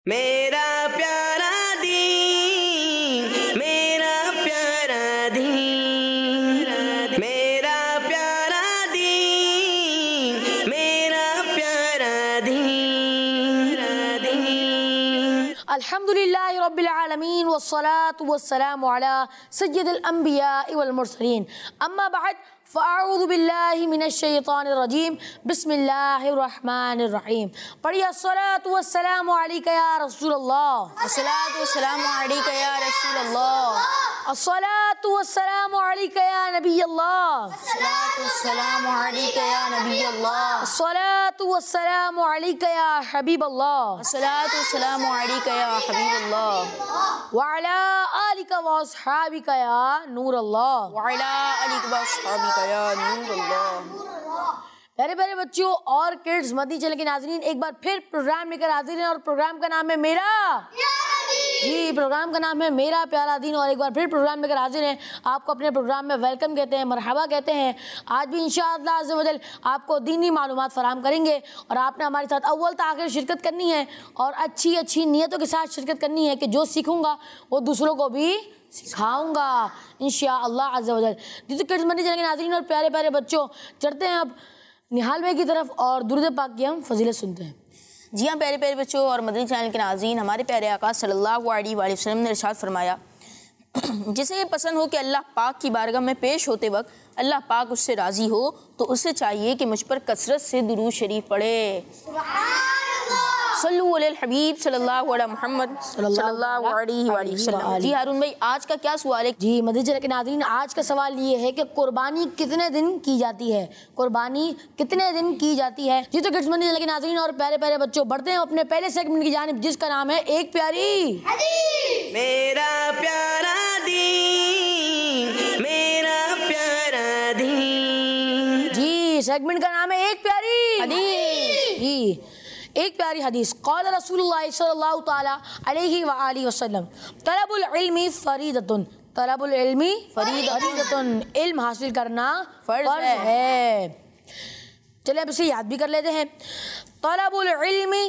मेरा प्यारा दीन, मेरा प्यारा दीन, मेरा प्यारा दीन, मेरा प्यारा दीन। अल्हम्दुलिल्लाहि रब्बिल आलमीन वस्सलातु वस्सलामु अला सय्यिदिल अंबिया वल मुरसलीन अम्मा बाद फ़अऊज़ु बिल्लाहि मिनश शैतानिर रजीम बिस्मिल्लाहिर रहमानिर रहीम। पढ़िए अस्सलातु वस्सलामु अलैका या रसूलल्लाह, अस्सलातु वस्सलामु अलैका या रसूलल्लाह, अस्सलातु वस्सलामु अलैका या नबियल्लाह, अस्सलातु वस्सलामु अलैका या नबियल्लाह, अस्सलातु वस्सलामु अलैका या हबीबल्लाह, अस्सलातु वस्सलामु अलैका या हबीबल्लाह, व अला आलिका व अस्हाबिका या नूरल्लाह, व अला आलिका व अस्हाबिका या नूरल्लाह। प्यारे प्यारे बच्चों और किड्स मदनी चैनल के नाज़रीन, एक बार फिर प्रोग्राम लेकर हाजिर हैं और प्रोग्राम का नाम है मेरा जी, प्रोग्राम का नाम है मेरा प्यारा दीन। और एक बार फिर प्रोग्राम लेकर हाजिर हैं, आपको अपने प्रोग्राम में वेलकम कहते हैं, मरहबा कहते हैं। आज भी इंशाअल्लाह अज़्ज़ व जल आपको दीनी मालूमात फराहम करेंगे और आपने हमारे साथ अव्वल से आखिर शिरकत करनी है और अच्छी अच्छी नीयतों के साथ शिरकत करनी है कि जो सीखूंगा वो दूसरों को भी सिखाऊंगा इंशाअल्लाह अज़्ज़ व जल। जी तो किड्स मदनी चैनल के नाज़रीन और प्यारे प्यारे बच्चों, चढ़ते हैं अब निहाल भाई की तरफ और दुरूद पाक की हम फजीलत सुनते हैं। जी हाँ प्यारे प्यारे बच्चों और मदनी चैनल के नाज़रीन, हमारे प्यारे आका सल्लल्लाहु अलैहि वसल्लम ने इरशाद फरमाया, जिसे ये पसंद हो कि अल्लाह पाक की बारगाह में पेश होते वक्त अल्लाह पाक उससे राज़ी हो तो उसे चाहिए कि मुझ पर कसरत से दुरूद शरीफ पढ़े। सल्लु अलल हबीब सल्लल्लाहु अलैहि मुहम्मद सल्लल्लाहु अलैहि वसल्लम। जी हारून भाई, आज का क्या सवाल है? जी मदनी चैनल के नाज़रीन, आज का सवाल ये है कि कुर्बानी कितने दिन की जाती है? कुर्बानी कितने दिन की जाती है? जी तो किड्स मदनी चैनल के नाज़रीन और प्यारे प्यारे बच्चों, बढ़ते हैं अपने पहले सेगमेंट की जानिब जिसका नाम है एक प्यारी मेरा प्यारा दीन, मेरा प्यारा दीन। जी, सेगमेंट का नाम है एक प्यारी हदीस। जी, एक प्यारी हदीस। क़ाल रसूलुल्लाह सल्लल्लाहु तआला अलैहि व आलिहि वसल्लम, तलबुल इल्मी फरीदतुन, तलबुल इल्मी फरीदतुन, इल्म हासिल करना फर्ज है। चलिए अब इसे याद भी कर लेते हैं। तलबुल इल्मी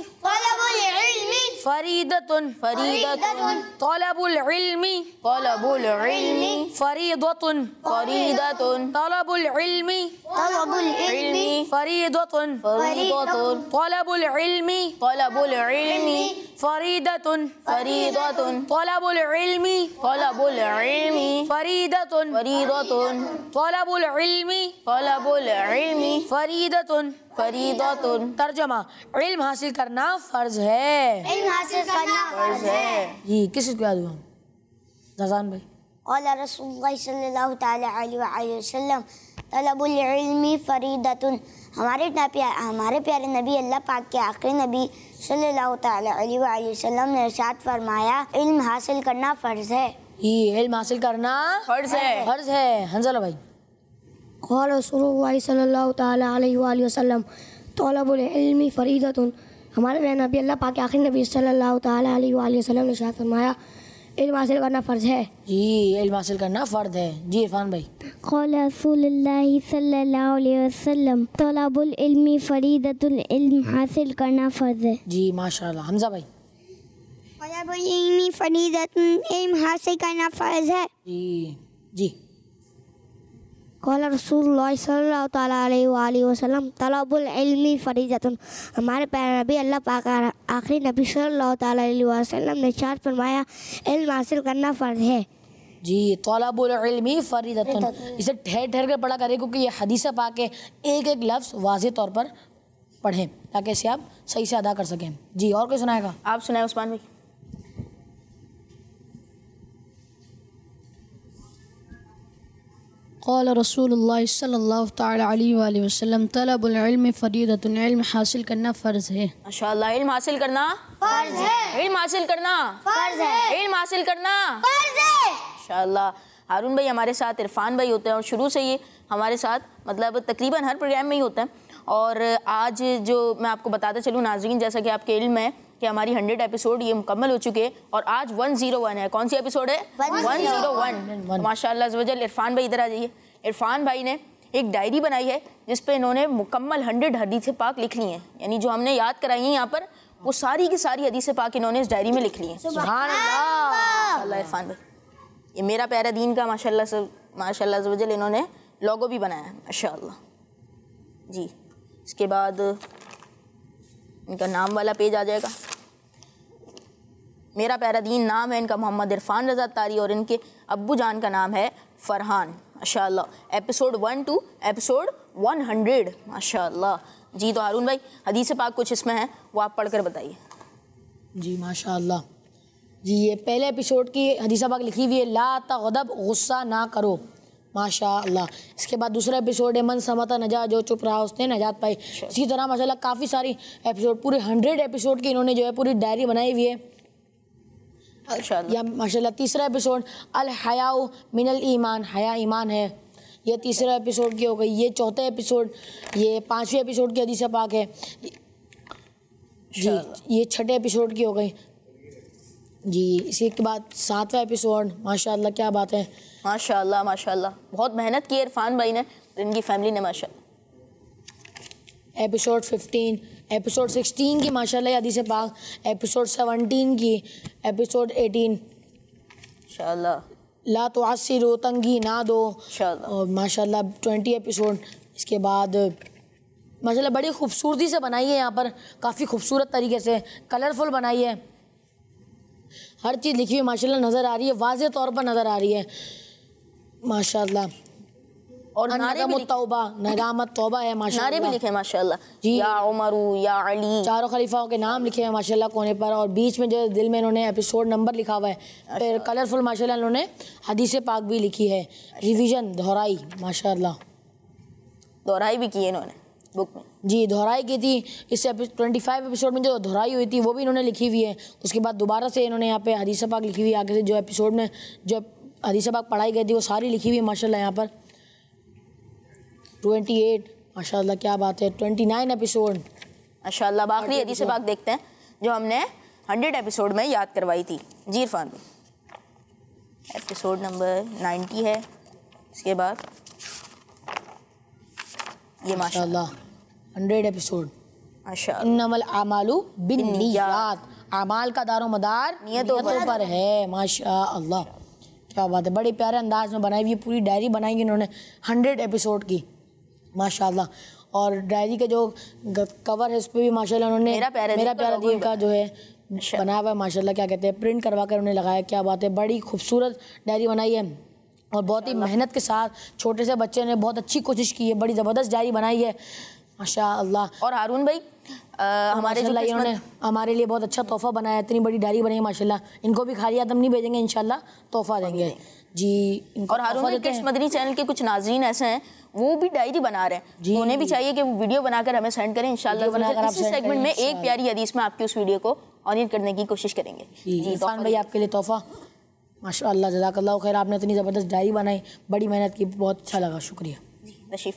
फरीदतुन, फरीदतुन, तलबुल इल्मी तलबुल इल्मी फरीदतुन, फरीदतुन, तलबुल इल्मी इल्मी फरीदतुन, फरीदतुन, तलबुल इल्मी तलबुल इल्मी फरीदतुन, फरीदतुन, तलबुल इल्मी तलबुल इल्मी फरीदतुन, फरीदतुन, तलबुल इल्मी तलबुल इल्मी फरीदतुन। फरीदतुन। तर्जुमा, इल्म हासिल करना फर्ज है। फर्ज है। जी, किस को याद हुआ? जज़ान भाई। क़ाल रसूलुल्लाह सल्लल्लाहु तआला अलैहि वसल्लम, तलबुल इल्मी फरीदतुन। हमारे प्यारे नबी अल्लाह पाक के आखिरी नबी सल्लल्लाहु तआला अलैहि वसल्लम ने इरशाद फरमाया, इल्म हासिल करना फ़र्ज है। जी, इल्म हासिल करना फर्ज है। फर्ज है। हंज़ला भाई। क़ाल रसूलुल्लाह सल्लल्लाहु तआला अलैहि वसल्लम, तलबुल इल्मी फरीदतुन। हमारे प्यारे नबी अल्लाह पाक के आखिरी नबी सल्लल्लाहु तआला अलैहि वसल्लम ने इरशाद फरमाया, इल्म हासिल करना फ़र्ज है। जी, इल्म हासिल करना फ़र्ज है। जी इरफान भाई। क़ाल रसूलुल्लाह सल्लल्लाहु अलैहि वसल्लम, तलबुल इल्मी फरीदतुन, इल्म हासिल करना फ़र्ज है। जी माशाअल्लाह। हमज़ा भाई। तलबुल इल्मी फरीदतुन, इल्म हासिल करना फ़र्ज है। जी। क़ाल रसूलुल्लाह सल्लल्लाहु तआला अलैहि वसल्लम, तलबुल इल्मी फरीदतुन। हमारे प्यारे नबी अल्लाह पाक आखिरी नबी सल्लल्लाहु तआला अलैहि वसल्लम ने इरशाद फरमाया, इल्म हासिल करना फ़र्ज है। जी, तलबुल इल्मी फरीदतुन, इसे ठहर ठहर कर पढ़ा करें क्योंकि ये हदीस पाक के एक एक लफ्ज़ वाज़ेह तौर पर पढ़ें ताकि इसे आप सही से अदा कर सकें। जी, और कोई सुनाएगा? आप सुनाए उस्मान भाई। क़ाल रसूलुल्लाह सल्लल्लाहु तआला अलैहि वसल्लम, तलबुल इल्मी फरीदतुन, इल्म हासिल करना फ़र्ज है। माशाअल्लाह, इल्म हासिल करना फ़र्ज है। इल्म हासिल करना फ़र्ज है। इल्म हासिल करना फ़र्ज है। माशाअल्लाह। हारून भाई हमारे साथ, इरफान भाई होते हैं और शुरू से ये हमारे साथ मतलब तकरीबन हर प्रोग्राम में ही होता है। और आज जो मैं आपको बताते चलूँ नाज़रीन, जैसा कि आपके इल्म है कि हमारी 100 एपिसोड ये मुकम्मल हो चुके हैं और आज 101 है। कौन सी एपिसोड है? 101। माशाअल्लाह अज़्ज़ व जल। इरफान भाई इधर आ जाइए। इरफान भाई ने एक डायरी बनाई है जिस पे इन्होंने मुकम्मल 100 हदीस पाक लिख ली हैं, यानी जो हमने याद कराई हैं यहाँ पर वो सारी की सारी हदीस पाक इन्होंने इस डायरी में लिख ली है। सुभान अल्लाह। माशाल्लाह इरफान भाई, ये मेरा प्यारा दीन का माशाल्लाह ज़वजल इन्होंने लोगो भी बनाया है माशाल्लाह जी। इसके बाद इनका नाम वाला पेज आ जाएगा। मेरा प्यारा दीन नाम है इनका मोहम्मद इरफान रज़ा तारी और इनके अब्बू जान का नाम है फरहान माशाल्लाह। एपिसोड 1 to एपिसोड 100 माशाल्लाह जी। तो हारून भाई हदीस पाक कुछ इसमें है वो आप पढ़कर बताइए। जी माशाल्लाह जी। ये पहले एपिसोड की हदीस पाक लिखी हुई है, ला तग़दब, गुस्सा ना करो माशाल्लाह। इसके बाद दूसरा एपिसोड है मन समता नजा, जो चुप रहा उसने नजात पाई। इसी तरह माशाल्लाह काफ़ी सारी एपिसोड, पूरे 100 एपिसोड की इन्होंने जो है पूरी डायरी बनाई हुई है या माशाल्लाह। तीसरा एपिसोड अल हयाउ मिनल ईमान, हया ईमान है, ये तीसरा एपिसोड की हो गई। ये चौथा एपिसोड, ये 5वें एपिसोड की हदीस पाक है जी। ये छठे एपिसोड की हो गई जी। इसी के बाद 7वां एपिसोड माशाल्लाह, क्या बात है माशाल्लाह माशाल्लाह। बहुत मेहनत की इरफान भाई ने और इनकी फैमिली ने माशाल्लाह। एपिसोड 15, एपिसोड 16 की माशाल्लाह हदीस पाक, एपिसोड 17 की, एपिसोड 18 माशाल्लाह ला तुअस्सिरू, तंगी ना दो माशाल्लाह और माशाल्लाह 20 एपिसोड। इसके बाद माशाल्लाह बड़ी खूबसूरती से बनाई है, यहाँ पर काफ़ी खूबसूरत तरीके से कलरफुल बनाई है, हर चीज़ लिखी हुई माशाल्लाह नज़र आ रही है, वाज़े तौर पर नज़र आ रही है माशाल्लाह। और नारे भी तौबा, नगामत तौबा है माशाल्लाह, नारे भी लिखे हैं माशाल्लाह जी। या उमरू या अली, चारों खलीफाओं के नाम लिखे हैं माशाल्लाह कोने पर, और बीच में जो दिल में इन्होंने एपिसोड नंबर लिखा हुआ है। फिर कलरफुल माशाल्लाह इन्होंने हदीस पाक भी लिखी है, रिवीजन दोहराई माशाल्लाह, दोहराई भी की है इन्होंने बुक में जी। दोहराई की थी इस 25 एपिसोड में, जो दोहराई हुई थी वो भी इन्होंने लिखी हुई है। उसके बाद दोबारा से इन्होंने यहाँ पे हदीस पाक लिखी हुई है, आगे से जो एपिसोड में जो हदीस पाक पढ़ाई गई थी वो सारी लिखी हुई है माशाल्लाह। यहाँ पर 28 माशाल्लाह, क्या बात है, 29 एपिसोड माशाल्लाह। आखिरी हदीस पाक देखते हैं जो हमने 100 एपिसोड में याद करवाई थी जी इरफान भाई। एपिसोड नंबर 90 है। इसके बाद ये माशाल्लाह 100 एपिसोड माशाल्लाह। इन्नमल आमालू बिन्नियात, अमाल का दारोमदार नियतों पर है माशाल्लाह, क्या बात है। बड़े प्यारे अंदाज में बनाई हुई पूरी डायरी बनाई इन्होंने 100 एपिसोड की माशाल्लाह। और डायरी का जो कवर है उस पर भी माशाल्लाह उन्होंने मेरा प्यारा दीन का जो है बनाया हुआ है माशाल्लाह, क्या कहते हैं, प्रिंट करवा कर उन्हें लगाया, क्या बात है। बड़ी खूबसूरत डायरी बनाई है और बहुत ही मेहनत के साथ छोटे से बच्चे ने बहुत अच्छी कोशिश की है, बड़ी ज़बरदस्त डायरी बनाई है माशाल्लाह। और हारून भाई हमारे जो इन्होंने हमारे लिए बहुत अच्छा तोहफा बनाया, इतनी बड़ी डायरी बनाई माशाल्लाह। इनको भी खाली आदम नहीं भेजेंगे, इंशाल्लाह तोहफा देंगे जी। और हारून भाई किड्स मदनी चैनल के कुछ नाज़रीन ऐसे हैं वो भी डायरी बना रहे हैं, तो उन्हें भी चाहिए कि वो वीडियो बनाकर हमें सेंड करें इंशाल्लाह। इसी सेगमेंट में एक प्यारी हदीस में आपकी उस वीडियो को ऑनर करने की कोशिश करेंगे जी। इरफान भाई आपके लिए तोहफा माशाल्लाह, जज़ाकल्लाह खैर, आपने इतनी ज़बरदस्त डायरी बनाई, बड़ी मेहनत की, बहुत अच्छा लगा, शुक्रिया तशरीफ़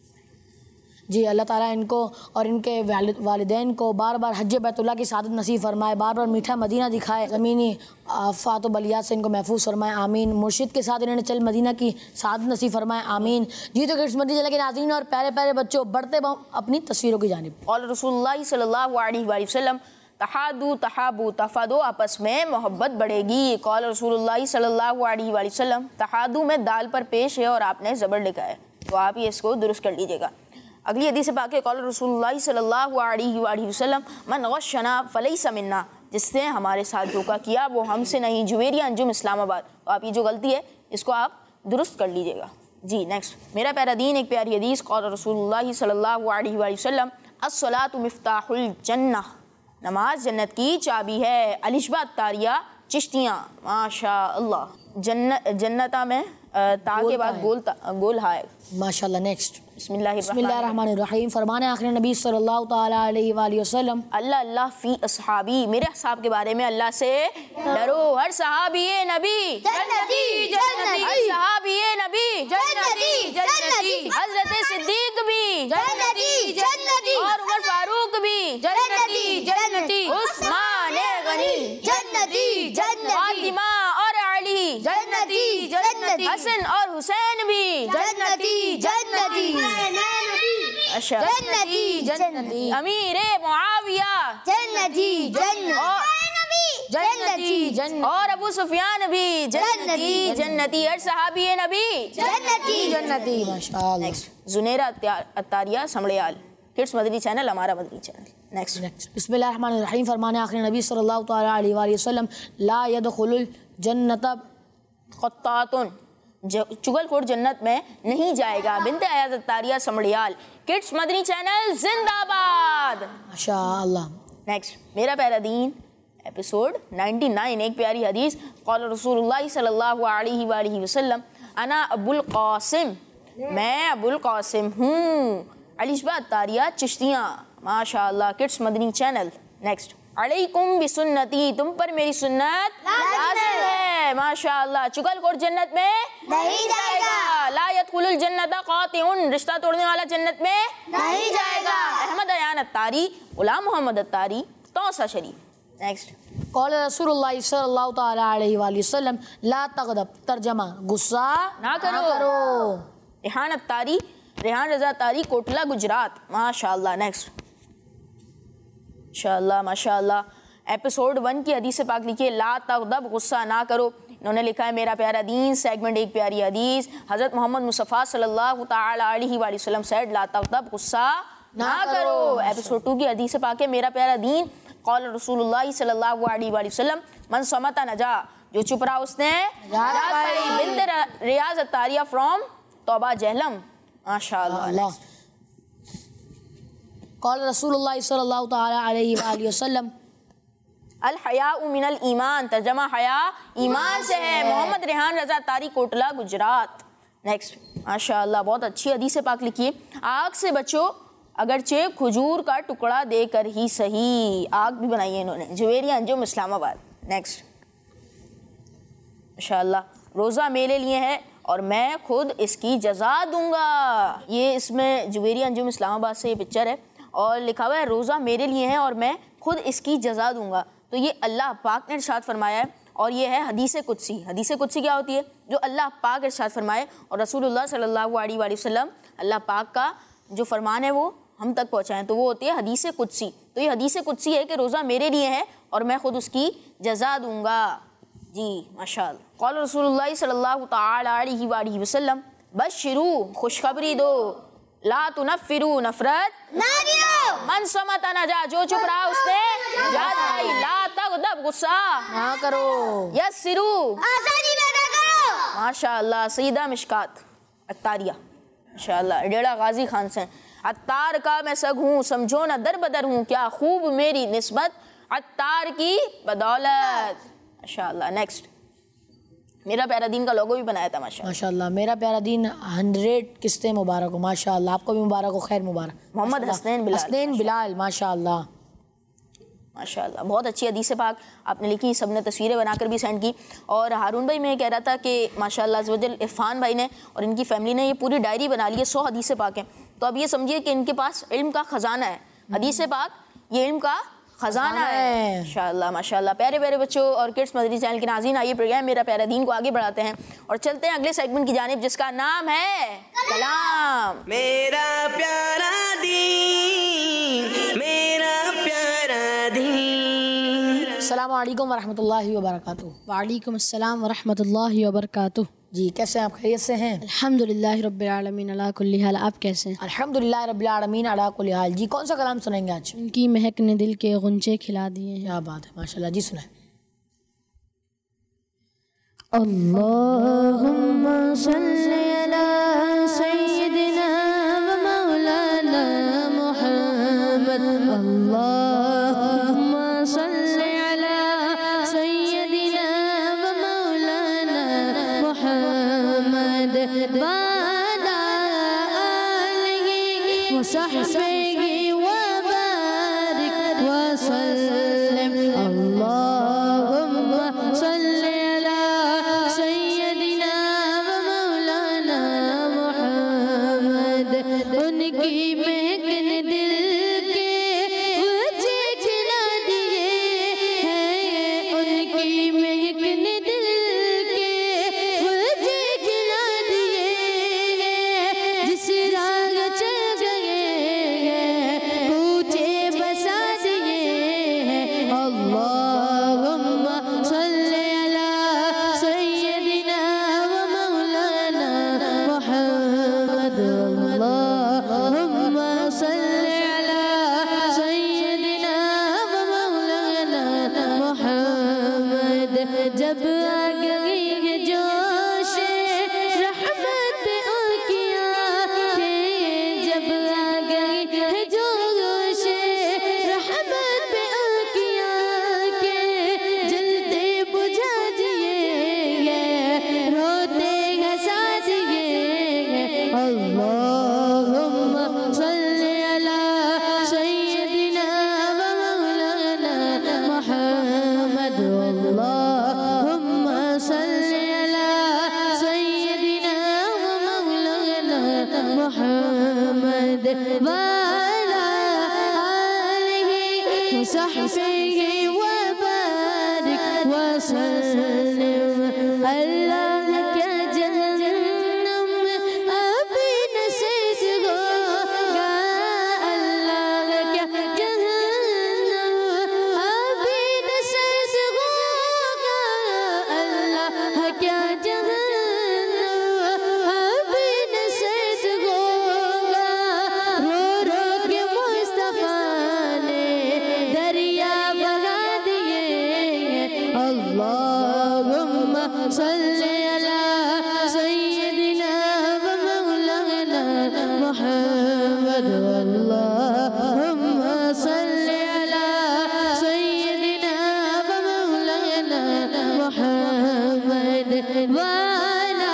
जी। अल्लाह ताला इनको और इनके वालिदैन को बार बार हज बैतुल्लाह की सादत नसीब फरमाए, बार बार मीठा मदीना दिखाए, ज़मीनी आफात व बलियात से इनको महफूज फरमाए, आमीन। मुर्शिद के साथ इन्होंने चल मदीना की सादत नसीब फरमाए, आमीन जी। तो किड्स मदनी चैनल के नाज़रीन और प्यारे प्यारे बच्चों, बढ़ते अपनी तस्वीरों की जानिब। और रसूलुल्लाह सल्लल्लाहु अलैहि वसल्लम तहादू तहाबू तफादो, आपस में मोहब्बत बढ़ेगी। कौल रसूलुल्लाह सल्लल्लाहु अलैहि वसल्लम, तहादू में दाल पर पेश है और आपने ज़बर लिखा है, तो आप ये इसको दुरुस्त कर लीजिएगा। अगली हदीस पाक है, कौल रसूलुल्लाह सल्लल्लाहु अलैहि वसल्लम, मन गश्शना फलैसा मिन्ना, जिसने हमारे साथ धोखा किया वो हमसे नहीं। जुवेरिया अंजुम इस्लामाबाद, तो आप ये जो गलती है इसको आप दुरुस्त कर लीजिएगा जी। नेक्स्ट, मेरा प्यारा दीन एक प्यारी हदीस, कौल रसूलुल्लाह सल्लल्लाहु अलैहि वसल्लम, अस्सलातु मिफ्ताहुल जन्नह, नमाज जन्नत की चाबी है। अलिशबा तारिया चिश्तियाँ माशाअल्लाह, जन्नता में ता के बाद गोल है माशाल्लाह। नेक्स्ट, बिस्मिल्लाहिर्रहमानिर्रहीम, फरमाने आखिर नबी सल्लल्लाहु ताला अलैहि वसल्लम, अल्लाह अल्लाह फी अस्हाबी, मेरे असहाब के बारे में अल्लाह से डरो। हर सहाबी नबी जन्नती जन्नती, हर सहाबी नबी जन्नती जन्नती, हजरत सिद्दीक भी जन्नती जन्नती, और उमर फारूक भी जन्नती जन्नती, उस्मान गनी जन्नती जन्नती, फातिमा और अली जन्नती जन्नती, हसन और हुसैन भी जन्नती जन्नती, जन्नती जन्नती, अमीर मुआविया जन्नती जन्नती जन्नती और अबू सुफियान भी जन्नती जन्नती। हर सहाबी है नबी जन्नती जन्नती माशाअल्लाह। Next Junaira Attariya Samdiyal, kids Madani channel, हमारा मदनी चैनल। नेक्स्ट बिस्मिल्लाहिर्रहमानिर्रहीम। फरमाने आखिरी नबी सल्लल्लाहु तआला अलैहि वसल्लम, ला यदखुलुल जन्नत क़त्तातुन, चुगलखोर जन्नत में नहीं जाएगा। बिनते अयाज अत्तारिया समड़ियाल, किड्स मदनी चैनल जिंदाबाद माशाअल्लाह। नेक्स्ट मेरा प्यारा दीन एपिसोड 99, एक प्यारी हदीस। क़ाल रसूलुल्लाह सल्लल्लाहु अलैहि वसल्लम, अना अबुल क़ासिम, मैं अबुल क़ासिम हूँ। अलिशबा अत्तारिया चिश्तियाँ, माशाअल्लाह, किड्स मदनी चैनल। नेक्स्ट अलैकुम बिसुन्नती, तुम पर मेरी सुन्नत लाज़िम है, माशाअल्लाह। चुगलखोर जन्नत में नहीं जाएगा। ला यदखुलुल जन्नत क़ातिउन, रिश्ता तोड़ने वाला जन्नत में नहीं जाएगा। अहमद अयान अत्तारी, गुलाम मोहम्मद अत्तारी, तौसा शरीफ। नेक्स्ट क़ाल रसूलुल्लाह सल्लल्लाहु तआला अलैहि वसल्लम, ला तग़दब, तर्जमा गुस्सा ना करो। रेहान अत्तारी, रेहान रज़ा अत्तारी, कोटला गुजरात, माशाअल्लाह। नेक्स्ट माशाअल्लाह माशाअल्लाह। एपिसोड 1 की हदीस पाक लिखिए, ला तग़दब, गुस्सा ना करो। इन्होंने लिखा है मेरा प्यारा दीन सेगमेंट एक प्यारी हदीस। हज़रत मोहम्मद मुस्तफ़ा सल्लल्लाहु तआला अलैहि वसल्लम सेड, ला तग़दब, गुस्सा ना करो। एपिसोड 2 की हदीस पाक है मेरा प्यारा दीन। क़ाल रसूलुल्लाह सल्लल्लाहु अलैहि वसल्लम, मन समता नजा, जो चुप रहा उसने नजात पाई। बिन्त रियाज अत्तारिया फ्रॉम तौबा जहलम, माशाअल्लाह। क़ाल रसूलुल्लाह सल्लल्लाहु तआला अलैहि वसल्लम, अल हयाउ मिनल ईमान, तर्जमा हया ईमान से है। मोहम्मद रेहान रज़ा अत्तारी, कोटला गुजरात। नेक्स्ट माशाअल्लाह, बहुत अच्छी हदीस पाक लिखिए। आग से बचो, अगरचे खजूर का टुकड़ा देकर ही सही। आग भी बनाई है इन्होंने, जुवेरिया अंजुम इस्लामाबाद। नेक्स्ट माशाअल्लाह, रोज़ा मेरे लिए है और मैं खुद इसकी जजा दूंगा। ये इसमें जुवेरिया अंजुम इस्लामाबाद से ये पिक्चर है और लिखा हुआ है रोज़ा मेरे लिए है और मैं खुद इसकी जजा दूंगा। तो ये अल्लाह पाक ने इरशाद फरमाया है और ये है हदीस कुदसी। हदीस कुदसी क्या होती है? जो अल्लाह पाक इरशाद फरमाए और रसूलुल्लाह सल्लल्लाहु अलैहि वसल्लम अल्लाह पाक का जो फरमान है वो हम तक पहुँचाएँ, तो वो होती है हदीस कुदसी। तो ये हदीस कुदसी है कि रोज़ा मेरे लिए है और मैं खुद उसकी जजा दूंगा। जी माशाअल्लाह। क़ाल रसूलुल्लाह सल्लल्लाहु तआला अलैहि वसल्लम, बश्शिरू, खुशखबरी दो, ला तुनफ्फिरू, नफरत ना दियो। मन समता नजा, जो चुप रहा उसने नजात पाई। ला तग़दब, गुस्सा ना करो। यस्सिरू, आसानी पैदा करो। माशाअल्लाह। सईदा मिशकात अत्तारिया, माशाअल्लाह, डेड़ा गाजी खान से। अत्तार का मैं सग हूँ, समझो न दर बदर हूँ, क्या खूब मेरी निस्बत अत्तार की बदौलत, माशाअल्लाह। नेक्स्ट मेरा प्यारा दीन का लोगो भी बनाया था, माशाअल्लाह। माशाअल्लाह, मेरा प्यारा दीन 100 किस्तें मुबारक हो, माशाअल्लाह। आपको भी मुबारक हो, खैर मुबारक। मोहम्मद हसनैन बिलाल, माशाअल्लाह माशाअल्लाह। बहुत अच्छी हदीस पाक आपने लिखी, सबने तस्वीरें बनाकर भी सेंड की। और हारून भाई मैं कह रहा था कि माशाअल्लाह अज़्ज़वजल इरफान भाई ने और इनकी फैमिली ने ये पूरी डायरी बना ली है, 100 हदीस पाक हैं। तो अब ये समझिए कि इनके पास इल्म का ख़जाना है। हदीस पाक ये इल्म का ख़जाना है, माशाअल्लाह माशाअल्लाह। प्यारे प्यारे बच्चों और किड्स मदनी चैनल के नाज़रीन, आइए प्रोग्राम मेरा प्यारा दीन को आगे बढ़ाते हैं और चलते हैं अगले सेगमेंट की जानिब, जिसका नाम है कलाम। मेरा प्यारा दीन, मेरा प्यारा दीन। अस्सलामु अलैकुम वरहमतुल्लाहि वबरकातुहू। वालेकुम अस्सलाम वरहमतुल्लाहि वबरकातुहू। जी कैसे हैं आप? खैरियत से हैं? अल्हम्दुलिल्लाहि रब्बिल आलमीन अला कुल्ली हाल। आप कैसे हैं? अल्हम्दुलिल्लाह रब्बिल आलमीन अला कुल्ली हाल। जी कौन सा कलाम सुनेंगे आज? उनकी महक ने दिल के गुंजे खिला दिए हैं। क्या बात है, माशाअल्लाह। जी सुनाएं। अल्लाहुम्मा सल्ली अला सय्यिदिना व मौलाना मुहम्मद। अल्लाहुम्मा सल्ली अला सय्यिदिना व मौलाना मुहम्मद व अला आलिहि व सहबिहि व बारिक व सल्लिम। अल्लाहुम्मा सल्ली अला सय्यिदिना व मौलाना मुहम्मद। उनकी महक ने दिल के गुंजे खिला दिए हैं, उनकी महक ने दिल के गुंजे खिला दिए हैं। जिस राह चल गए जब आ गई है जोश रहमत पे आँखियाँ के, जब आ गई है जोश रहमत पे आँखियाँ के, जलते बुझा दिए रोते हंसा दिए। अल्लाहुम्मा सल्ली अला सय्यदिना व मौलाना मुहम्मद। अल्लाहुम्मा सल्ली अला सय्यदिना व मौलाना मुहम्मद व अला आलिहि व सहबिहि व बारिक व सल्लिम। अल्लाह क्या जहन्नम अभी नसीब होगा, अल्लाह क्या जहन्नम अभी नसीब होगा, अल्लाह क्या जहन्नम अभी नसीब होगा। रो रो के मुस्तफा ने दरिया बहा दिए। अल्लाहुम्मा सल्ली अला सय्यदिना व मौलाना मुहम्मद। अल्लाहुम्मा सल्ली अला सय्यदिना व मौलाना मुहम्मद व अला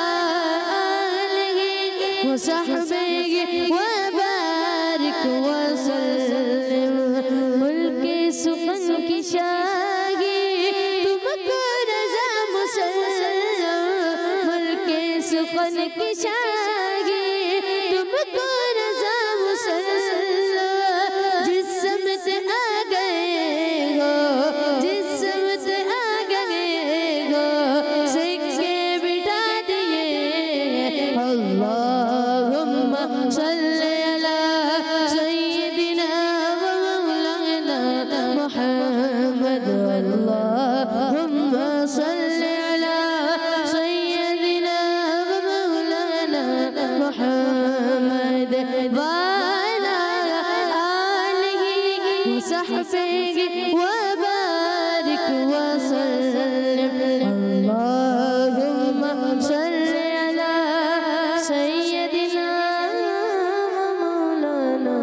आलिहि व सहबिहि व बारिक व सल्लिम। मुल्के सुखन की शाही तुमको रज़ा मुसल्लम, मुल्के सुखन की शाही तुमको रज़ा मुसल्लम। जिस समत आ गए हो, जिस समत आ गए हो, सिक्के बिठा दिए। अल्लाहुम्मा सल्ली अला सय्यदिना व मौलाना मुहम्मद। अल्लाहुम्मा सल्ली अला सय्यदिना व मौलाना मुहम्मद व अला आलिहि व सहबिहि व बारिक व सल्लिम। अल्लाहुम्मा सल्ली अला सय्यदिना व मौलाना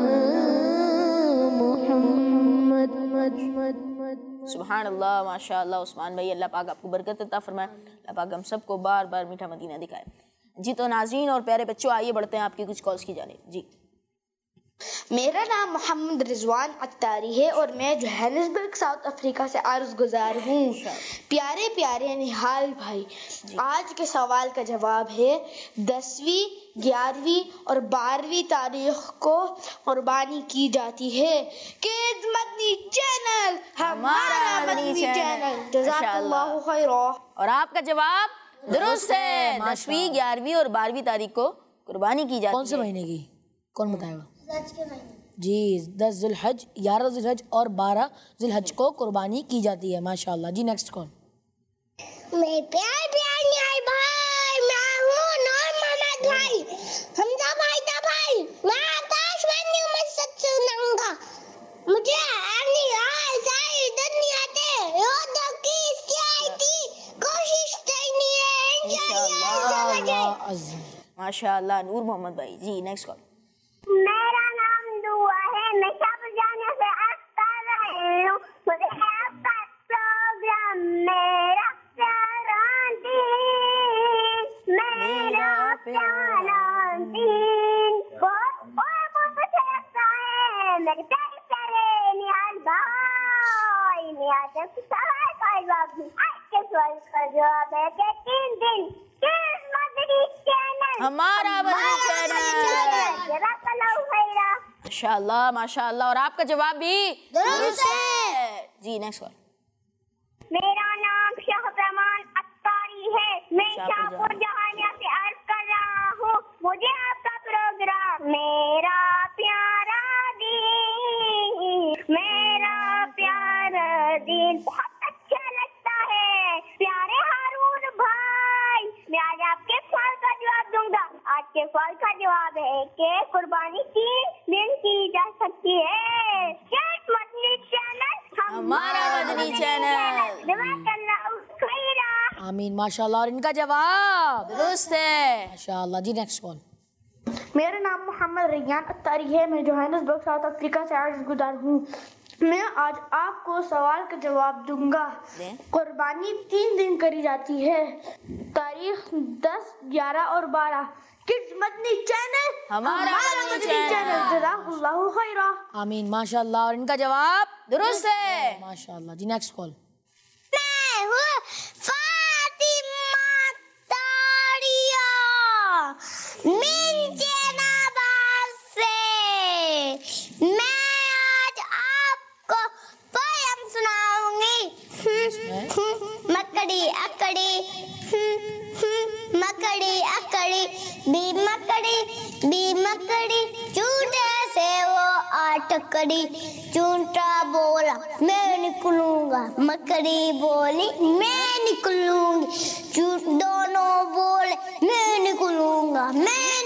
मुहम्मद। सुभान अल्लाह, माशा अल्लाह। उस्मान भाई, अल्लाह पाक आपको बरकत अता फरमाए, अल्लाह पाक हम सबको बार बार मीठा मदीना दिखाए। जी तो नाज़रीन और प्यारे बच्चों, आइए बढ़ते हैं आपकी कुछ कॉल्स की जानिब। जी मेरा नाम मोहम्मद रिजवान अत्तारी है और मैं जोहानिसबर्ग साउथ अफ्रीका से अर्ज गुजार हूँ। प्यारे प्यारे निहाल भाई, आज के सवाल का जवाब है 10वीं, 11वीं और 12वीं तारीख को कुर्बानी की जाती है। किड्स मदनी चैनल, हमारा मदनी चैनल। जज़ाकल्लाहु खैरा। और आपका जवाब दुरुस्त है। 10वीं, 11वीं और 12वीं तारीख को कुर्बानी की जाती है। कौन से महीने की, कौन बताएगा? जी 10 ज़ुल्हज, 11 ज़ुल्हज और 12 ज़ुल्हज को कुर्बानी की जाती है। माशाल्लाह। जी नेक्स्ट कौन? मेरे प्यार प्यार निहाल भाई, मैं हूँ नूर मोहम्मद भाई, हमजा भाई दा भाई, मैं आकाशवाणी मस्जिद से सुनाऊंगा। मुझे निहाल सारी दुनिया के रोदों की इसकी आई थी, कोशिश करनी है इंशाअल्लाह। माशाअल्लाह नूर मोहम्मद भाई। जी नेक्स्ट कॉल। मेरा नाम दुआ है, मैं सब जाने से अर्ज कर रही हूँ। मुझे आपका प्रोग्राम मेरा प्यारा दीन, मेरा प्यारा दीन बहुत अच्छा है। मेरे प्यारे प्यारे निहाल भाई, निहाल से सवाल का जवाब आज के सवाल का जवाब है कि 3 दिन हमारा मदनी चैनल। माशाअल्लाह माशाअल्लाह। और आपका जवाब भी दुरुस्त है। जी नेक्स्ट कॉल। मेरा नाम शहरमान अत्तारी है, मैं शाहपुर जहानिया से अर्ज कर रहा हूँ। मुझे आपका प्रोग्राम मेरा प्यारा दीन, मेरा प्यारा दीन बहुत अच्छा लगता है। प्यारे हारून भाई, मैं आज आपके सवाल का जवाब दूंगा। आज के सवाल का जवाब है कि कुर्बानी 3 दिन की जा सकती है। मदनी चैनल, हमारा मदनी चैनल। आमीन माशाल्लाह। और इनका जवाब दुरुस्त है। माशाल्लाह जी। Next call. मेरा नाम मोहम्मद रियान अत्तारी है। मैं जोहानिसबर्ग साउथ अफ्रीका से आज गुजार हूँ। मैं आज आपको सवाल का जवाब दूंगा। कुर्बानी 3 दिन करी जाती है। तारीख 10, 11 और 12। किड्स मदनी चैनल, हमारा मदनी चैनल। जज़ाकुल्लाहु खैरा। आमीन माशाल्लाह। और इनका जवाब दुरुस्त है। माशाल्लाह जी। Next call. मैं हूँ फातिमा तारिया मिन जैनाबाद से। मैं आज आपको पोयम सुनाऊंगी। मकड़ी अकड़ी मकड़ी अकड़ी बी मकड़ी चूटे से वो अटकड़ी। चूंटा बोला मैं निकलूंगा, मकड़ी बोली मैं निकलूंगी। दोनों बोले मैं निकलूंगा, मैं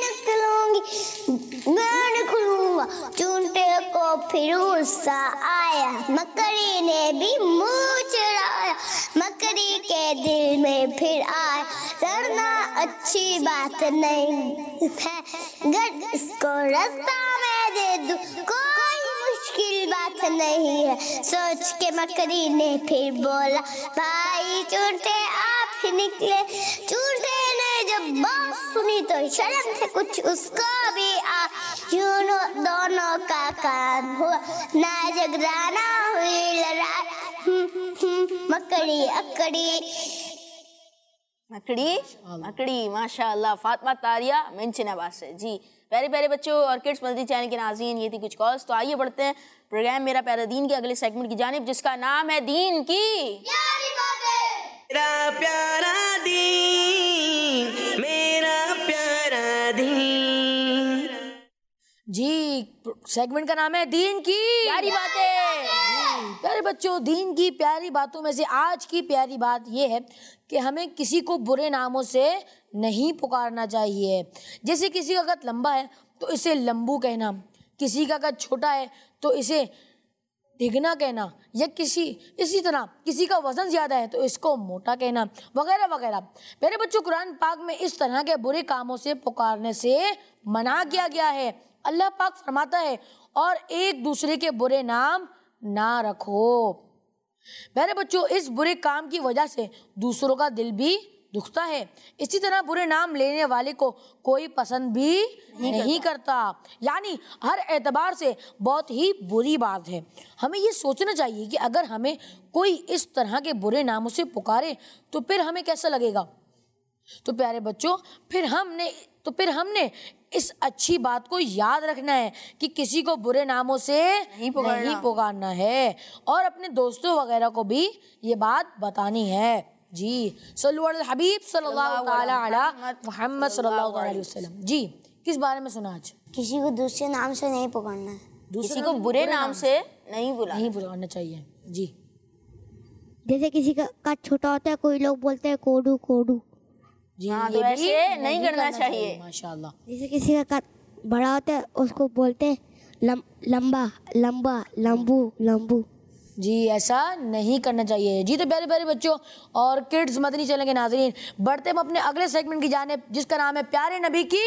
निकलूंगा। चूंटे को फिर गुस्सा आया, मकड़ी ने भी मुंह चढ़ाया। मकड़ी के दिल में फिर आया डरना अच्छी बात नहीं है, अगर इसको रास्ता मैं दे दूं कोई मुश्किल बात नहीं है। सोच के मकड़ी ने फिर बोला भाई चूंटे आप ही निकले। चूंटे ने जब बात सुनी तो शर्म से कुछ उसको भी आ। दोनों का काम हुआ ना झगड़ा हुई लड़ाई। मकड़ी अकड़ी मकड़ी माशाल्लाह। फातिमा तारिया मिन जैनाबाद से। जी प्यारे प्यारे बच्चों और किड्स मदनी चैनल के नाज़रीन, ये थी कुछ कॉल्स। तो आइए बढ़ते हैं प्रोग्राम मेरा प्यारा दीन के अगले सेगमेंट की जानिब, जिसका नाम है दीन की मेरा प्यारा दीन, मेरा प्यारा दीन। जी सेगमेंट का नाम है दीन की प्यारी बातें। प्यारे बच्चों, दीन की प्यारी बातों में से आज की प्यारी बात यह है कि हमें किसी को बुरे नामों से नहीं पुकारना चाहिए। जैसे किसी का कद लंबा है तो इसे लंबू कहना, किसी का कद छोटा है तो इसे ढिगना कहना, या इसी तरह किसी का वजन ज्यादा है तो इसको मोटा कहना, वगैरह वगैरह। मेरे बच्चों, कुरान पाक में इस तरह के बुरे कामों से पुकारने से मना किया गया है। अल्लाह पाक फरमाता है और एक दूसरे के बुरे नाम ना रखो। मेरे बच्चों, इस बुरे काम की वजह से दूसरों का दिल भी दुखता है। इसी तरह बुरे नाम लेने वाले को कोई पसंद भी नहीं करता। यानी हर एतबार से बहुत ही बुरी बात है। हमें ये सोचना चाहिए कि अगर हमें कोई इस तरह के बुरे नामों से पुकारे तो फिर हमें कैसा लगेगा। तो प्यारे बच्चों, फिर हमने इस अच्छी बात को याद रखना है कि किसी को बुरे नामों से नहीं पुकारना है, और अपने दोस्तों वगैरह को भी ये बात बतानी है। जी सल्लल्लाहु अलैहि हबीब सल्लल्लाहु ताला अला मुहम्मद सल्लल्लाहु अलैहि वसल्लम। जी किस बारे में सुना आज? किसी को दूसरे नाम से नहीं पुकारना है, किसी को बुरे नाम से नहीं बुलाना चाहिए। जी जैसे किसी का छोटा होता है, कोई लोग बोलते हैं कोडू कोडू। जी हाँ, तो ऐसे नहीं करना चाहिए। माशाल्लाह। जैसे किसी का बड़ा होता है उसको बोलते हैं लंबा लंबा लंबू लंबू। जी ऐसा नहीं करना चाहिए। जी तो प्यारे प्यारे बच्चों और किड्स मदनी चैनल के नाज़रीन, बढ़ते हम अपने अगले सेगमेंट की जानिब, जिसका नाम है प्यारे नबी की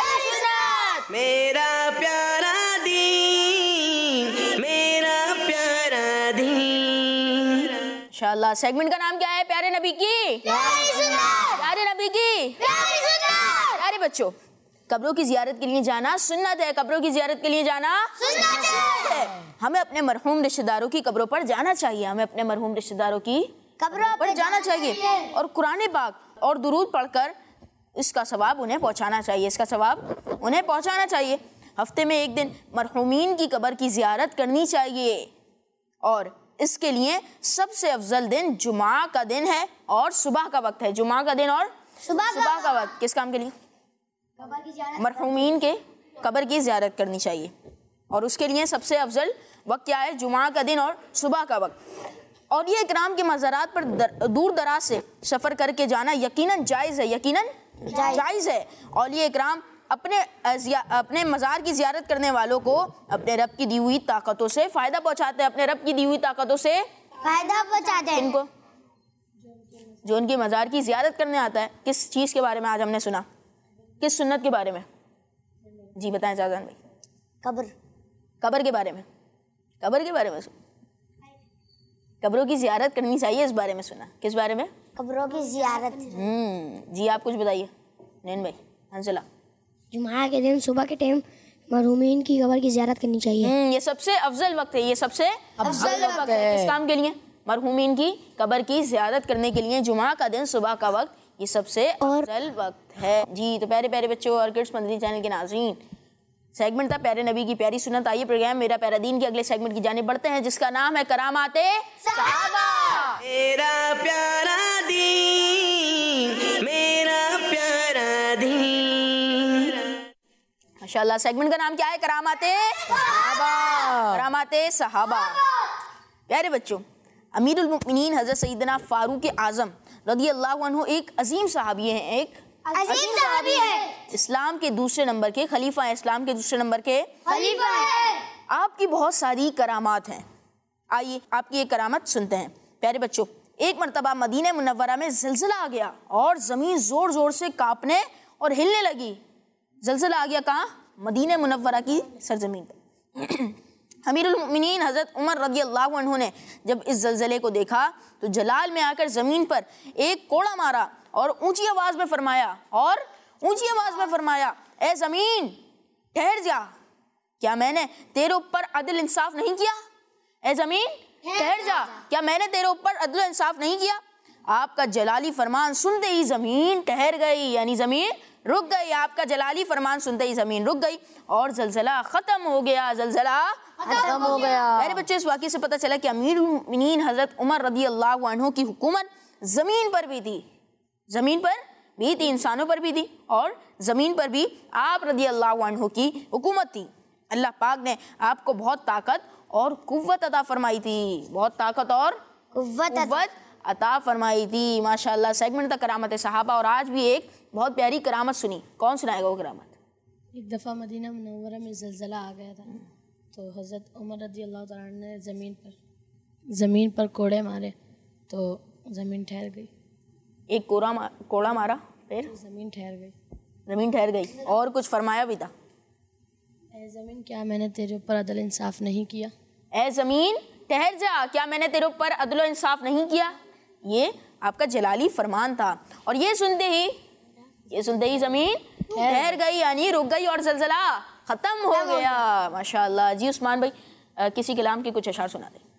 मेरा प्यारा दीन, मेरा प्यारा दीन। इंशाअल्लाह सेगमेंट का नाम क्या है? प्यारे नबी की प्यारे नबी की प्यारे बच्चों, कब्रों की जियारत के लिए जाना सुन्नत है। कब्रों की जियारत के लिए जाना सुन्नत है। हमें अपने मरहूम रिश्तेदारों की कब्रों पर जाना चाहिए। हमें अपने मरहूम रिश्तेदारों की कब्रों पर जाना चाहिए और कुरान पाक और दुरूद पढ़कर इसका सवाब उन्हें पहुंचाना चाहिए। इसका सवाब उन्हें पहुंचाना चाहिए। हफ्ते में एक दिन मरहूमीन की कब्र की जियारत करनी चाहिए, और इसके लिए सबसे अफजल दिन जुमा का दिन है और सुबह का वक्त है। जुमा का दिन और सुबह का वक्त किस काम के लिए? मरहूमीन के कब्र की ज़ियारत करनी चाहिए, और उसके लिए सबसे अफजल वक्त क्या है? जुमा का दिन और सुबह का वक्त। और ये इकराम के मज़ारात पर दूर दराज से सफ़र करके जाना यकीनन जायज़ है, यकीनन जायज़ है। और ये इकराम अपने मज़ार की ज़ियारत करने वालों को अपने रब की दी हुई ताकतों से फ़ायदा पहुँचाते हैं। अपने रब की दी हुई ताकतों से फ़ायदा पहुँचाते हैं। इनको जो उनके मज़ार की ज़ियारत करने आता है, किस चीज़ के बारे में आज हमने सुना, किस सुन्नत के बारे में? जी बताएं शाहजान भाई। कब्र के बारे में, कब्र के बारे में सुना, कब्रों की ज़ियारत करनी चाहिए, इस बारे में सुना। किस बारे में? कब्रों की ज़ियारत। जी आप कुछ बताइए नैन भाई। हंसला। जुमा के दिन सुबह के टाइम मरहूमीन की कब्र की ज़ियारत करनी चाहिए। ये सबसे अफजल वक्त है, ये सबसे अफजल वक्त है। किस काम के लिए? मरहूमीन की कब्र की ज़ियारत करने के लिए जुमा का दिन सुबह का वक्त ये सबसे अफजल वक्त है। जी तो प्यारे प्यारे बच्चों और किड्स मदनी चैनल के नाज़रीन, सेगमेंट था प्यारे नबी की प्यारी सुन्नत। आइए प्रोग्राम मेरा प्यारा दीन के अगले सेगमेंट की जानिब बढ़ते हैं, जिसका नाम है करामाते सहाबा। मेरा प्यारा दीन, मेरा प्यारा दीन। माशाल्लाह, सेगमेंट का नाम क्या है? करामाते सहाबा। करामाते सहाबा। प्यारे बच्चों, अमीरुल मुमिनीन हज़रत सैयदना फारूक आज़म रज़ियल्लाहु अन्हु एक अजीम सहाबी हैं, एक अजीम सहाबी है, इस्लाम के दूसरे नंबर के खलीफा हैं, इस्लाम के दूसरे नंबर के खलीफा है। आपकी बहुत सारी करामात हैं। आइए आपकी एक करामत सुनते हैं। प्यारे बच्चों, एक मरतबा मदीना मुनव्वरा में ज़लज़ला आ गया और ज़मीन ज़ोर ज़ोर से कांपने और हिलने लगी। ज़लज़ला आ गया कहाँ? मदीना मुनव्वरा की सरजमीन पर। अमीरुल मुमिनीन हज़रत उमर रज़ियल्लाहु अन्हु ने जब इस ज़लज़ले को देखा तो जलाल में आकर ज़मीन पर एक कोड़ा मारा और ऊंची आवाज़ में फरमाया, ए ज़मीन ठहर जा, क्या मैंने तेरे ऊपर अदल इंसाफ नहीं किया? ए ज़मीन ठहर जा, क्या मैंने तेरे ऊपर अदल इंसाफ नहीं किया? आपका जलाली फरमान सुनते ही ज़मीन ठहर गई, यानी ज़मीन रुक गई। आपका जलाली फरमान सुनते ही ज़मीन रुक गई और ज़लज़ला ख़त्म हो गया। ज़लज़ला खत्म हो गया। मेरे बच्चे, इस वाक़े से पता चला कि अमीरुल मुमिनीन हज़रत उमर रज़ियल्लाहु अन्हु की हुकूमत ज़मीन पर भी थी, ज़मीन पर भी थी, इंसानों पर भी थी और ज़मीन पर भी आप रज़ियल्लाहु अन्हु की हुकूमत थी। अल्लाह पाक ने आपको बहुत ताकत और कुव्वत अता फरमाई थी, बहुत ताकत और कुव्वत अता फरमाई थी। माशाअल्लाह, सेगमेंट था करामत सहाबा और आज भी एक बहुत प्यारी करामत सुनी। कौन सुनाएगा वो करामत? एक दफ़ा मदीना मुनव्वरा में ज़लज़ला आ गया था, तो हज़रत उमर रज़ियल्लाहु तआला अन्हु ने ज़मीन पर कोड़े मारे तो ज़मीन ठहर गई। एक कोड़ा मारा फिर ज़मीन ठहर गई और कुछ फरमाया भी था, ए ज़मीन क्या मैंने तेरे ऊपर अदल इंसाफ नहीं किया? ए ज़मीन ठहर जा, क्या मैंने तेरे ऊपर अदल इंसाफ नहीं किया? ये आपका जलाली फरमान था और ये सुनते ही ज़मीन ठहर गई, यानी रुक गई और ज़लज़ला ख़त्म हो गया। माशाअल्लाह। जी उस्मान भाई, किसी कलाम की कुछ अशार सुना दे।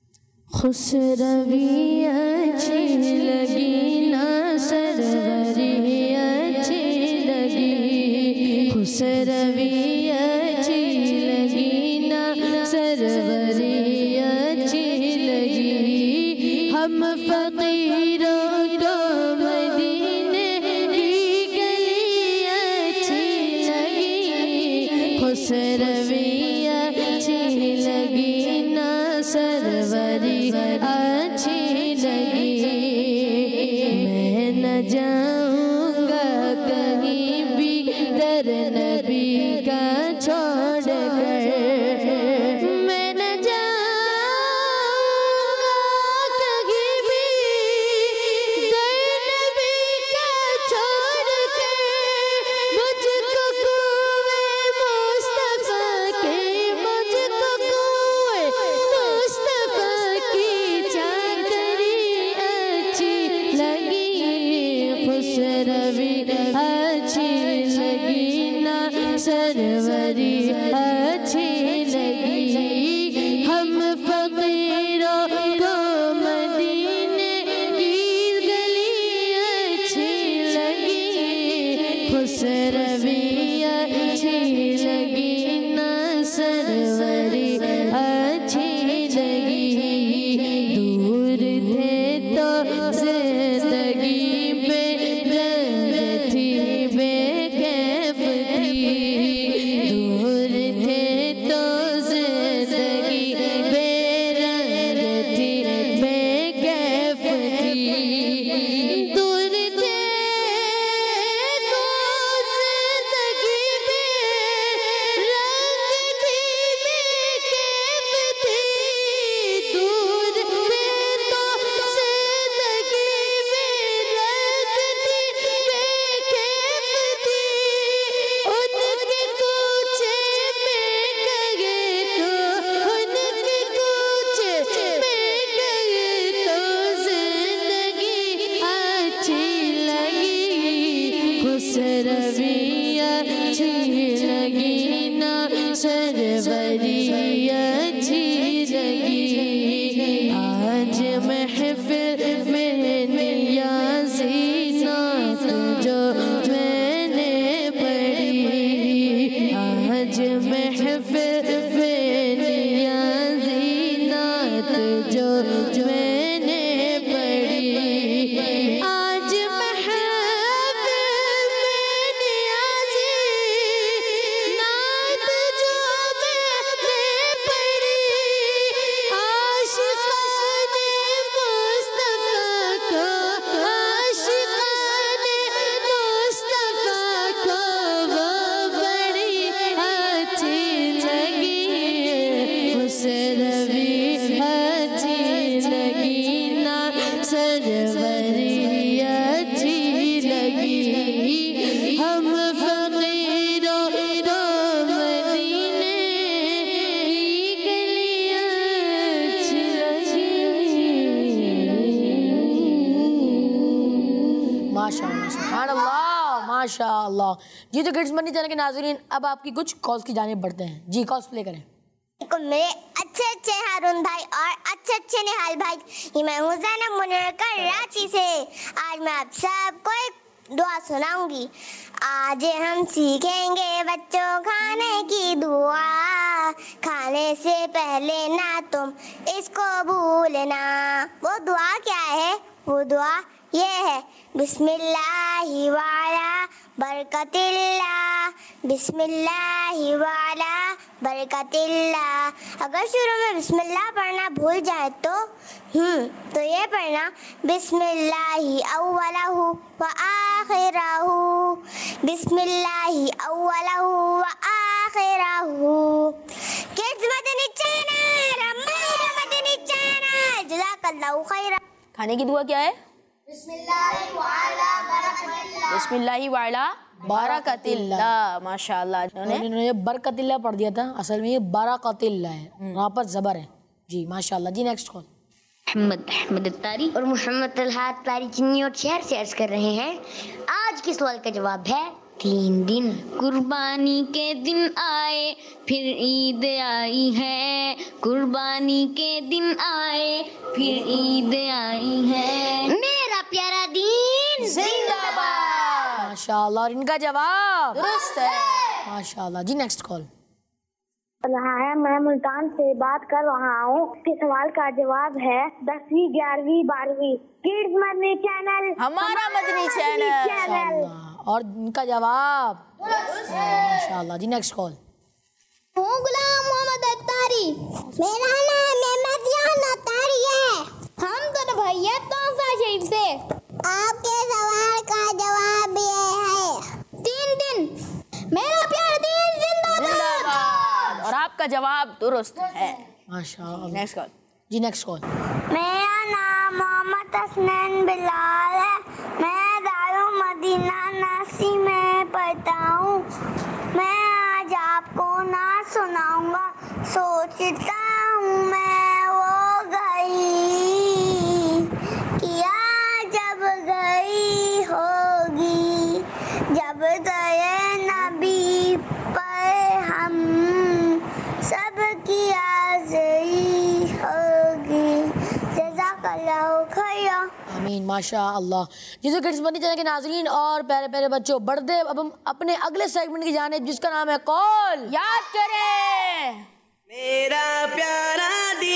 खुसरवी अच्छी लगी ना सरवरी अच्छी लगी, खुसरवी अच्छी लगी ना सरवरी अच्छी लगी, हम फ़कीरों को मदीने की गली अच्छी लगी, खुसरवी अच्छी लगी ना सरवरी अच्छी लगी, मैं न जाऊंगा कहीं भी दर नबी का छोड़ कर, मैं न जाऊंगा कहीं भी दर नबी का छोड़ कर, मुझको कुए मुस्तफा के, मुझको कुए मुस्तफा की चादरी अच्छी लगी, खुसरवी अच्छी लगी ना सरवरी अच्छी लगी, हम फ़कीरों को मदीने की गली अच्छी लगी, खुसरवी अच्छी लगी ना सरवरी अच्छी लगी, दूर थे तो ज़िंदगी बेरंग थी बेकैफ थी, दूर थे तो ज़िंदगी बेरंग थी बेकैफ थी, दूर थे तो ज़िंदगी बेरंग थी बेकैफ थी, दूर थे तो ज़िंदगी सरवरी अच्छी लगी, हम फकीरों को मदीने की गलियां अच्छी लगी। माशाअल्लाह, सुभानअल्लाह, माशाअल्लाह। जी तो किड्स मनी चैनल के नाज़रीन, अब आपकी कुछ कॉल्स की जानिब बढ़ते हैं। जी कॉल्स प्ले करें। मेरे अच्छे हारून भाई और अच्छे निहाल भाई, ये मैं हूँ ज़ैनब मुनव्वर कराची से। आज मैं आप सबको एक दुआ सुनाऊंगी। आज हम सीखेंगे बच्चों खाने की दुआ, खाने से पहले ना तुम इसको भूलना। वो दुआ क्या है? वो दुआ ये है, बिस्मिल्लाहि वाला बरकतिल्लाह, बिस्मिल्लाहि वाला बरकतिल्लाह। अगर शुरू में बिस्मिल्लाह पढ़ना भूल जाए तो ये पढ़ना, बिस्मिल्लाहि अव्वलहु व आखिरहु, बिस्मिल्लाहि अव्वलहु व आखिरहु। Kids Madani channel, Madani channel, जज़ाकल्लाहु खैरा। खाने की दुआ क्या है? बिस्मिल्लाहि वाला बरकतिल्लाह, बिस्मिल्लाहि वाला बरकतिल्लाह। माशाअल्लाह, इन्होंने बरकतिल्लाह पढ़ दिया था, असल में ये बरकतिल्लाह है, वहाँ पर ज़बर है। जी माशाअल्लाह। जी नेक्स्ट कॉल। अहमद अत्तारी और मोहम्मद तलहा अत्तारी चिन्नी और शहर से अर्ज कर रहे हैं। आज के सवाल का जवाब है 3 दिन। कुर्बानी के दिन आए फिर ईद आई है, कुर्बानी के दिन आए फिर ईद आई है, मेरा प्यारा दीन जिंदाबाद। माशाअल्लाह, और इनका जवाब दुरुस्त है। माशाअल्लाह। जी नेक्स्ट कॉल। है, मैं मुल्तान से बात कर रहा हूँ। इसके सवाल का जवाब है 10वीं 11वीं 12वीं। किड्स मदनी चैनल, हमारा मदनी चैनल। माशाअल्लाह, और इनका जवाब माशाअल्लाह। जी नेक्स्ट कॉल। गुलाम मोहम्मद अत्तारी, मेरा नाम मदियान अत्तारी है। हम दोनों भैया तोहफा शरीफ से। आपके सवाल का जवाब ये है 3 दिन। मेरा प्यारा दीन जिंदाबाद। और आपका जवाब दुरुस्त है। माशाअल्लाह। Next call. जी नेक्स्ट कॉल। मेरा नाम मोहम्मद हसनैन बिलाल है। मैं दारुल मदीना नासी में पढ़ता हूँ। मैं आज आपको ना सुनाऊंगा, सोचता हूँ मैं वो गई किया जब गई होगी, जब गए नबी पर हम सब की आज़री होगी। जज़ाकल्लाहु खैरा। आमीन माशाअल्लाह। जिसको किड्स मदनी चैनल के नाज़रीन और प्यारे प्यारे बच्चों, बढ़ते अब हम अपने अगले सेगमेंट की जानिब, जिसका नाम है कॉल। याद करें। मेरा प्यारा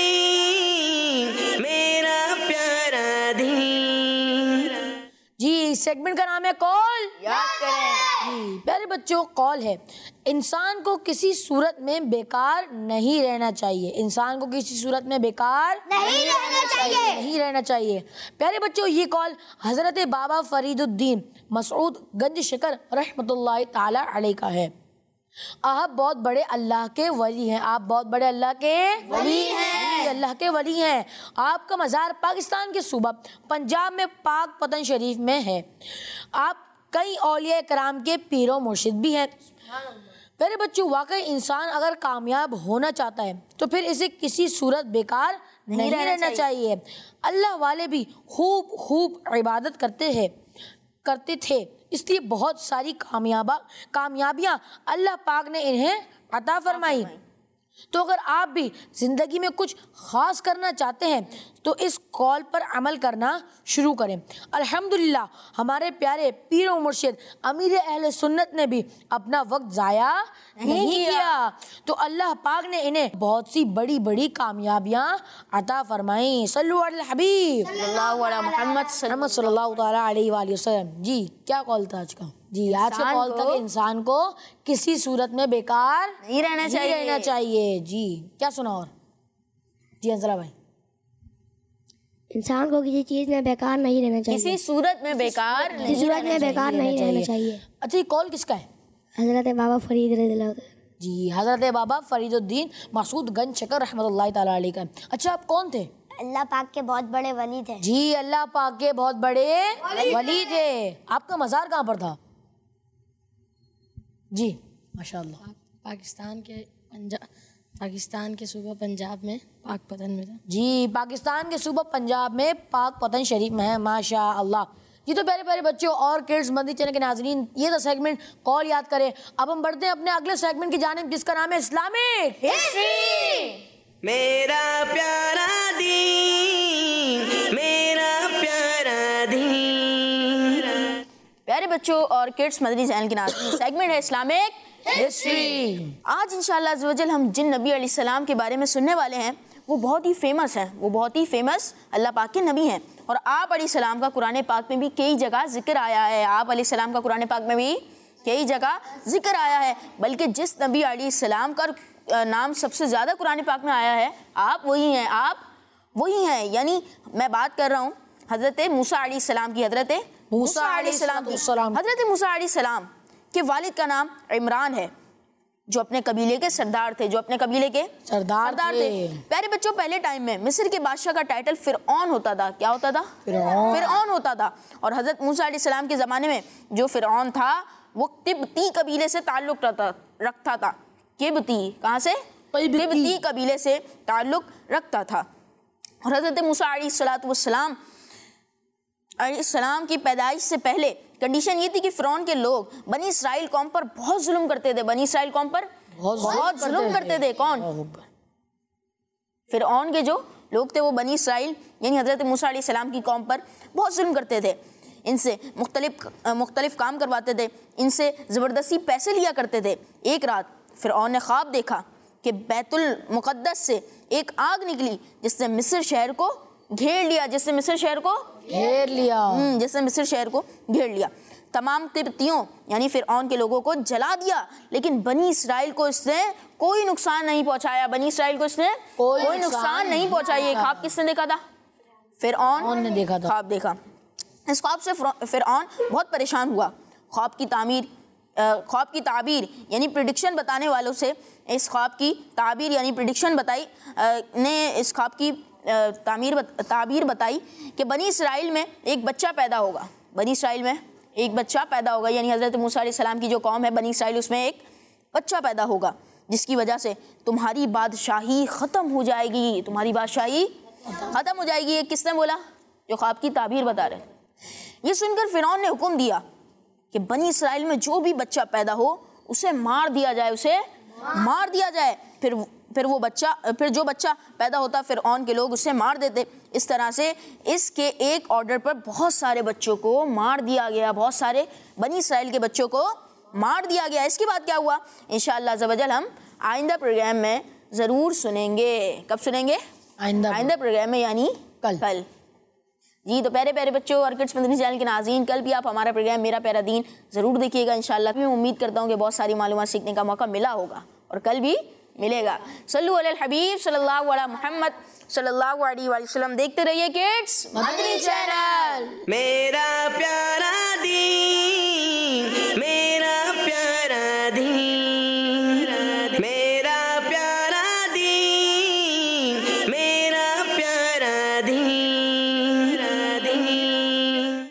दीन, मेरा प्यारा दीन। जी सेगमेंट का नाम है कॉल। याद करें। जी प्यारे बच्चों, कॉल है, इंसान को किसी सूरत में बेकार नहीं रहना चाहिए। इंसान को किसी सूरत में बेकार नहीं रहना चाहिए। प्यारे बच्चों, ये कॉल हजरत बाबा फरीदुद्दीन मसऊद गंज शिकर रहमतुल्लाह ताला अलैह का है। आप बहुत बड़े अल्लाह के वली हैं। आप बहुत बड़े अल्लाह के वली हैं। अल्लाह के वली हैं। आपका मज़ार पाकिस्तान के सूबा पंजाब में पाक पतन शरीफ में है। आप कई औलिया कराम के पीरो मुर्शिद भी हैं। प्यारे बच्चों, वाकई इंसान अगर कामयाब होना चाहता है तो फिर इसे किसी सूरत बेकार नहीं रहना चाहिए। अल्लाह वाले भी खूब इबादत करते थे, इसलिए बहुत सारी कामयाबियाँ अल्लाह पाक ने इन्हें अता फरमाई। तो अगर आप भी ज़िंदगी में कुछ ख़ास करना चाहते हैं तो इस कॉल पर अमल करना शुरू करें। अल्हम्दुलिल्लाह, हमारे प्यारे पीर व मुर्शिद अमीर अहले सुन्नत ने भी अपना वक्त ज़ाया नहीं किया। तो अल्लाह पाक ने इन्हें बहुत सी बड़ी बड़ी कामयाबियाँ अता फरमाई। सल्लु अला हबीब मोहम्मद सल्लल्लाहु ताला अलैहि वसल्लम। जी क्या कॉल था आज का? जी आज का कॉल था कि इंसान को किसी सूरत में बेकार नहीं रहना चाहिए। जी क्या सुना? और जी अंसला भाई, इंसान को किसी चीज़ में बेकार नहीं रहना चाहिए। किसी सूरत में बेकार नहीं रहना चाहिए। अच्छा, ये कॉल किसका है? हजरत बाबा फरीद रज़ियल्लाहु अन्हु। जी हजरत बाबा फरीदुद्दीन मसूद गंज शकर रहमतुल्लाह ताला अलैह का। अच्छा, आप कौन थे? अल्लाह पाक के बहुत बड़े वली थे। जी, अल्लाह पाक के बहुत बड़े वली थे। आपका मज़ार कहाँ पर था? जी माशाल्लाह। पाकिस्तान के सूबा पंजाब में पाकपतन में था। जी, पाकिस्तान के सूबा पंजाब में पाकपतन शरीफ में है। माशाअल्लाह। जी, तो प्यारे प्यारे बच्चों और किड्स मदनी चैनल के नाज़रीन, ये था सेगमेंट कॉल याद करें। अब हम बढ़ते हैं अपने अगले सेगमेंट की जानिब, जिसका नाम है इस्लामिक हिस्ट्री। मेरा प्यारा दीन, मेरा प्यारा दीन। प्यारे बच्चों और किड्स मदनी चैनल के नाज़रीन, सेगमेंट है इस्लामिक हिस्ट्री। आज इंशाअल्लाह अज़्ज़वजल हम जिन नबी अलैहिस्सलाम के बारे में सुनने वाले हैं वो बहुत ही फेमस हैं, वो बहुत ही फेमस अल्लाह पाक के नबी हैं। और आप अलैहिस्सलाम का कुरान पाक में भी कई जगह जिक्र आया है। आप अलैहिस्सलाम का कुरान पाक में भी कई जगह जिक्र आया है। बल्कि जिस नबी अलैहिस्सलाम का नाम सबसे ज़्यादा कुरान पाक में आया है, आप वही हैं, आप वही हैं। यानी मैं बात कर रहा हूँ हज़रत मूसा अलैहिस्सलाम की। हज़रत मूसा अलैहिस्सलाम के वालिद का नाम इमरान है, जो अपने कबीले के सरदार थे, जो अपने कबीले के सरदार थे। प्यारे बच्चों, पहले टाइम में मिस्र के बादशाह का टाइटल फिरऔन होता था। क्या होता था? फिरऔन होता था। और हज़रत मूसा अलैहिस्सलाम के ज़माने में जो फिरऔन था वो किब्ती कबीले से ताल्लुक़ रखता था। किब्ती कहाँ से? किब्ती कबीले से ताल्लुक़ रखता था। और हज़रत मूसा अलैहिस्सलाम की पैदाइश से पहले कंडीशन ये थी कि फिरौन के लोग बनी इसराइल कौम पर बहुत जुल्म करते थे। बनी इसराइल कौम पर बहुत जुल्म करते थे। कौन? फिरौन के जो लोग थे वो बनी इसराइल यानी हज़रत मूसा अलैहिस्सलाम की कौम पर बहुत जुल्म करते थे। इनसे मुख्तलिफ काम करवाते थे, इनसे ज़बरदस्ती पैसे लिया करते थे। एक रात फिरौन ने ख्वाब देखा कि बैतुल मुक़द्दस से एक आग निकली जिसने मिस्र शहर को घेर लिया, जिसने मिस्र शहर को घेर लिया। तमाम तिब्तियों यानी फिरऔन के लोगों को जला दिया, लेकिन बनी इसराइल को इसने कोई नुकसान नहीं पहुंचाया। बनी इसराइल को इसने कोई नुकसान नहीं पहुंचाया। ये ख्वाब किसने देखा था? फिरऔन ने देखा था। ख्वाब देखा। इस ख्वाब से फिरऔन बहुत परेशान हुआ। ख्वाब की ताबीर यानी प्रेडिक्शन बताने वालों से इस ख्वाब की ताबीर यानी प्रेडिक्शन बताई ने इस ख्वाब की ताबीर बताई कि बनी इसराइल में एक बच्चा पैदा होगा। बनी इसराइल में एक बच्चा पैदा होगा यानी हज़रत मूसा अलैहिस्सलाम की जो कौम है बनी इसराइल, उसमें एक बच्चा पैदा होगा, जिसकी वजह से तुम्हारी बादशाही ख़त्म हो जाएगी। तुम्हारी बादशाही ख़त्म हो जाएगी। ये किसने बोला? जो ख्वाब की ताबीर बता रहे। ये सुनकर फिरौन ने हुक्म दिया कि बनी इसराइल में जो भी बच्चा पैदा हो उसे मार दिया जाए, उसे मार दिया जाए। फिर जो बच्चा पैदा होता फिरऔन के लोग उसे मार देते। इस तरह से इसके एक ऑर्डर पर बहुत सारे बच्चों को मार दिया गया, बहुत सारे बनी इसराइल के बच्चों को मार दिया गया। इसके बाद क्या हुआ इंशाअल्लाह अज़्ज़वजल हम आइंदा प्रोग्राम में ज़रूर सुनेंगे। कब सुनेंगे? आइंदा प्रोग्राम में यानी कल। जी, तो प्यारे प्यारे बच्चों और किड्स मदनी चैनल के नाज़रीन, कल भी आप हमारा प्रोग्राम मेरा प्यारा दीन ज़रूर देखिएगा इंशाअल्लाह। मैं उम्मीद करता हूँ कि बहुत सारी मालूमात सीखने का मौका मिला होगा और कल भी मिलेगा। सल्लु अलल हबीब सल्लल्लाहु अला मुहम्मद सल्लल्लाहु अलैहि वसल्लम। देखते रहिए किड्स मदनी चैनल। मेरा